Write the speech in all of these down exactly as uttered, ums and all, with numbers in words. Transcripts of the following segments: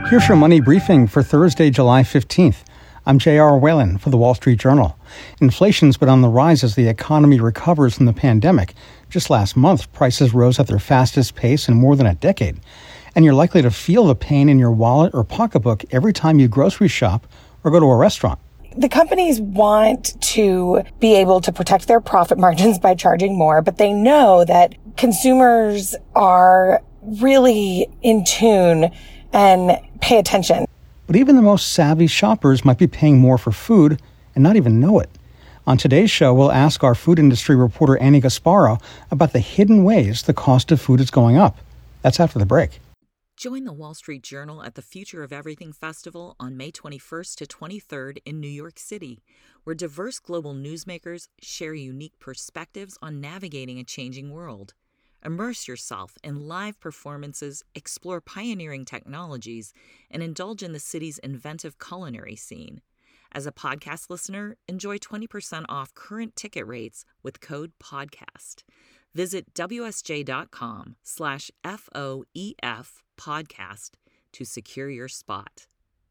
Here's your money briefing for Thursday, July fifteenth. I'm J R. Whalen for the Wall Street Journal. Inflation's been on the rise as the economy recovers from the pandemic. Just last month, prices rose at their fastest pace in more than a decade. And you're likely to feel the pain in your wallet or pocketbook every time you grocery shop or go to a restaurant. The companies want to be able to protect their profit margins by charging more, but they know that consumers are really in tune and pay attention. But even the most savvy shoppers might be paying more for food and not even know it. On today's show, we'll ask our food industry reporter Annie Gasparo about the hidden ways the cost of food is going up. That's after the break. Join the Wall Street Journal at the Future of Everything Festival on May twenty-first to twenty-third in New York City, where diverse global newsmakers share unique perspectives on navigating a changing world. Immerse yourself in live performances, explore pioneering technologies, and indulge in the city's inventive culinary scene. As a podcast listener, enjoy twenty percent off current ticket rates with code PODCAST. Visit wsj.com slash F-O-E-F podcast to secure your spot.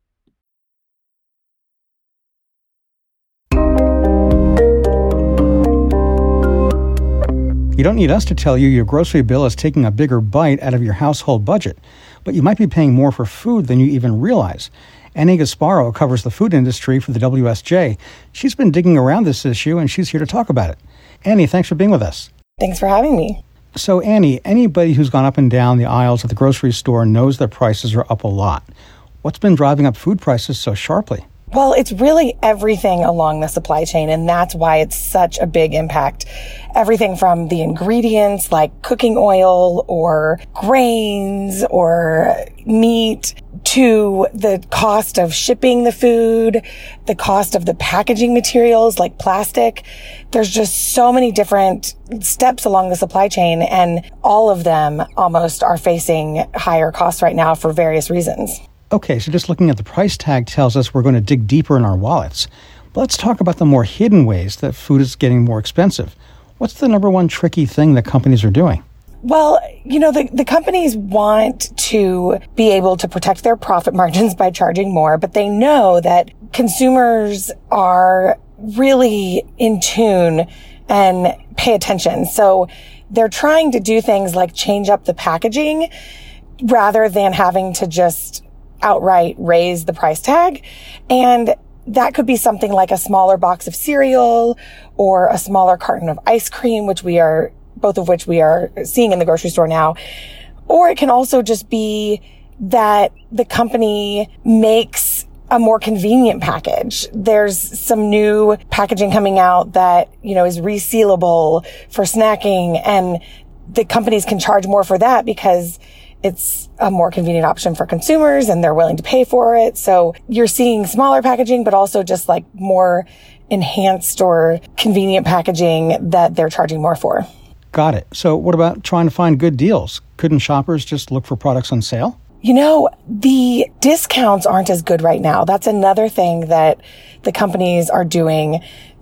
You don't need us to tell you your grocery bill is taking a bigger bite out of your household budget, but you might be paying more for food than you even realize. Annie Gasparo covers the food industry for the W S J. She's been digging around this issue, and she's here to talk about it. Annie, thanks for being with us. Thanks for having me. So, Annie, anybody who's gone up and down the aisles at the grocery store knows that prices are up a lot. What's been driving up food prices so sharply? Well, it's really everything along the supply chain, and that's why it's such a big impact. Everything from the ingredients like cooking oil or grains or meat to the cost of shipping the food, the cost of the packaging materials like plastic. There's just so many different steps along the supply chain, and all of them almost are facing higher costs right now for various reasons. Okay, so just looking at the price tag tells us we're going to dig deeper in our wallets. But let's talk about the more hidden ways that food is getting more expensive. What's the number one tricky thing that companies are doing? Well, you know, the, the companies want to be able to protect their profit margins by charging more, but they know that consumers are really in tune and pay attention. So they're trying to do things like change up the packaging rather than having to just outright raise the price tag. And that could be something like a smaller box of cereal or a smaller carton of ice cream, which we are, both of which we are seeing in the grocery store now. Or it can also just be that the company makes a more convenient package. There's some new packaging coming out that, you know, is resealable for snacking, and the companies can charge more for that because it's a more convenient option for consumers and they're willing to pay for it. So you're seeing smaller packaging, but also just like more enhanced or convenient packaging that they're charging more for. Got it. So what about trying to find good deals? Couldn't shoppers just look for products on sale? You know, the discounts aren't as good right now. That's another thing that the companies are doing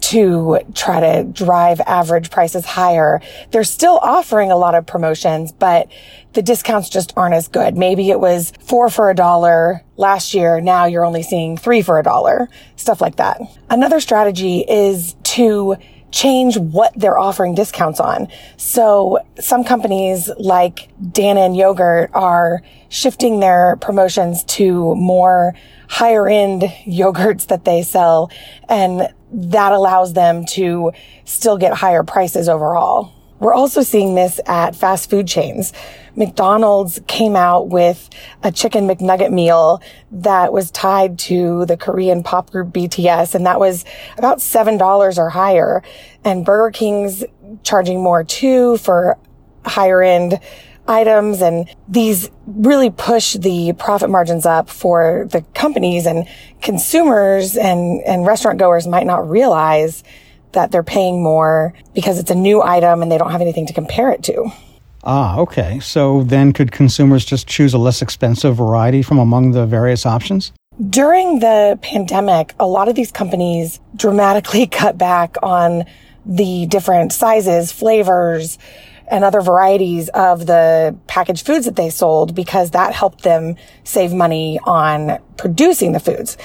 to try to drive average prices higher. They're still offering a lot of promotions, but the discounts just aren't as good. Maybe it was four for a dollar last year. Now you're only seeing three for a dollar, stuff like that. Another strategy is to change what they're offering discounts on. So some companies like Dannon Yogurt are shifting their promotions to more higher end yogurts that they sell, and that allows them to still get higher prices overall. We're also seeing this at fast food chains. McDonald's came out with a chicken McNugget meal that was tied to the Korean pop group B T S, and that was about seven dollars or higher. And Burger King's charging more too for higher end items, and these really push the profit margins up for the companies, and consumers and, and restaurant goers might not realize that they're paying more because it's a new item and they don't have anything to compare it to. Ah, okay. So then could consumers just choose a less expensive variety from among the various options? During the pandemic, a lot of these companies dramatically cut back on the different sizes, flavors, and other varieties of the packaged foods that they sold because that helped them save money on producing the foods.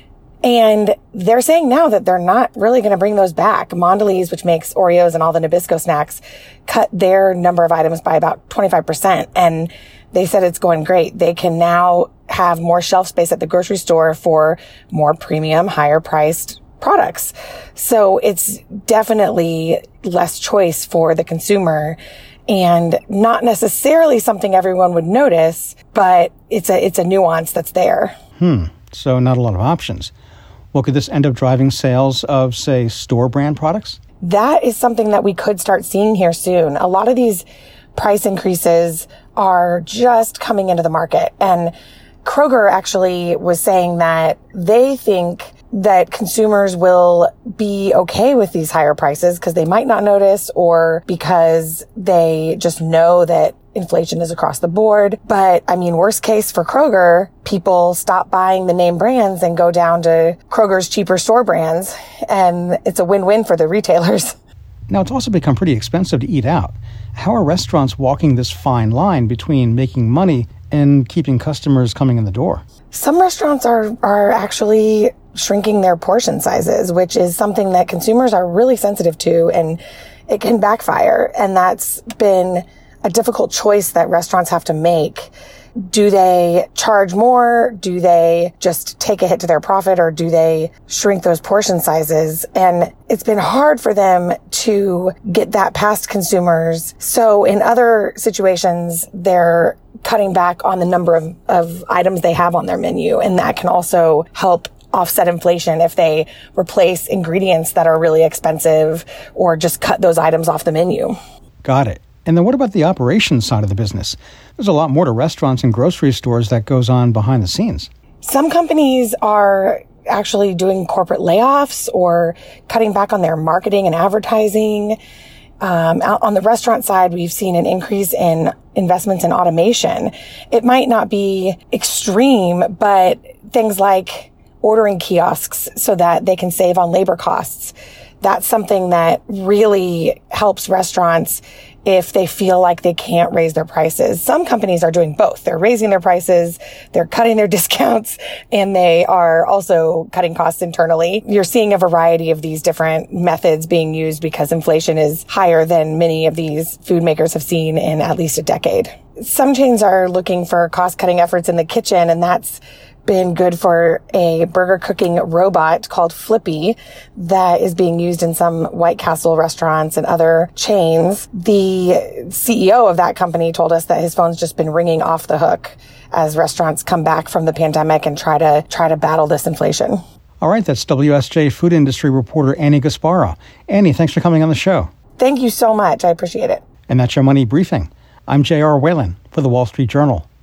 And they're saying now that they're not really going to bring those back. Mondelez, which makes Oreos and all the Nabisco snacks, cut their number of items by about twenty-five percent. And they said it's going great. They can now have more shelf space at the grocery store for more premium, higher priced products. So it's definitely less choice for the consumer and not necessarily something everyone would notice, but it's a, it's a nuance that's there. Hmm. So not a lot of options. Well, could this end up driving sales of, say, store brand products? That is something that we could start seeing here soon. A lot of these price increases are just coming into the market. And Kroger actually was saying that they think that consumers will be okay with these higher prices because they might not notice or because they just know that inflation is across the board. But I mean, worst case for Kroger, people stop buying the name brands and go down to Kroger's cheaper store brands. And it's a win-win for the retailers. Now, it's also become pretty expensive to eat out. How are restaurants walking this fine line between making money and keeping customers coming in the door? Some restaurants are, are actually shrinking their portion sizes, which is something that consumers are really sensitive to, and it can backfire. And that's been a difficult choice that restaurants have to make. Do they charge more? Do they just take a hit to their profit, or do they shrink those portion sizes? And it's been hard for them to get that past consumers. So in other situations, they're cutting back on the number of, of items they have on their menu. And that can also help offset inflation if they replace ingredients that are really expensive or just cut those items off the menu. Got it. And then what about the operations side of the business? There's a lot more to restaurants and grocery stores that goes on behind the scenes. Some companies are actually doing corporate layoffs or cutting back on their marketing and advertising. Um, on the restaurant side, we've seen an increase in investments in automation. It might not be extreme, but things like ordering kiosks so that they can save on labor costs. That's something that really helps restaurants if they feel like they can't raise their prices. Some companies are doing both. They're raising their prices, they're cutting their discounts, and they are also cutting costs internally. You're seeing a variety of these different methods being used because inflation is higher than many of these food makers have seen in at least a decade. Some chains are looking for cost-cutting efforts in the kitchen, and that's been good for a burger cooking robot called Flippy that is being used in some White Castle restaurants and other chains. The C E O of that company told us that his phone's just been ringing off the hook as restaurants come back from the pandemic and try to try to battle this inflation. All right, that's W S J food industry reporter Annie Gasparo. Annie, thanks for coming on the show. Thank you so much. I appreciate it. And that's your Money Briefing. I'm J R Whalen for The Wall Street Journal.